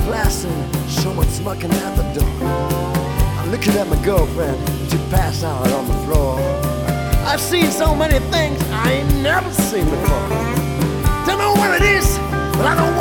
class and someone smoking at the door. I'm looking at my girlfriend, she passed out on the floor. I've seen so many things I ain't never seen before. Don't know what it is, but I don't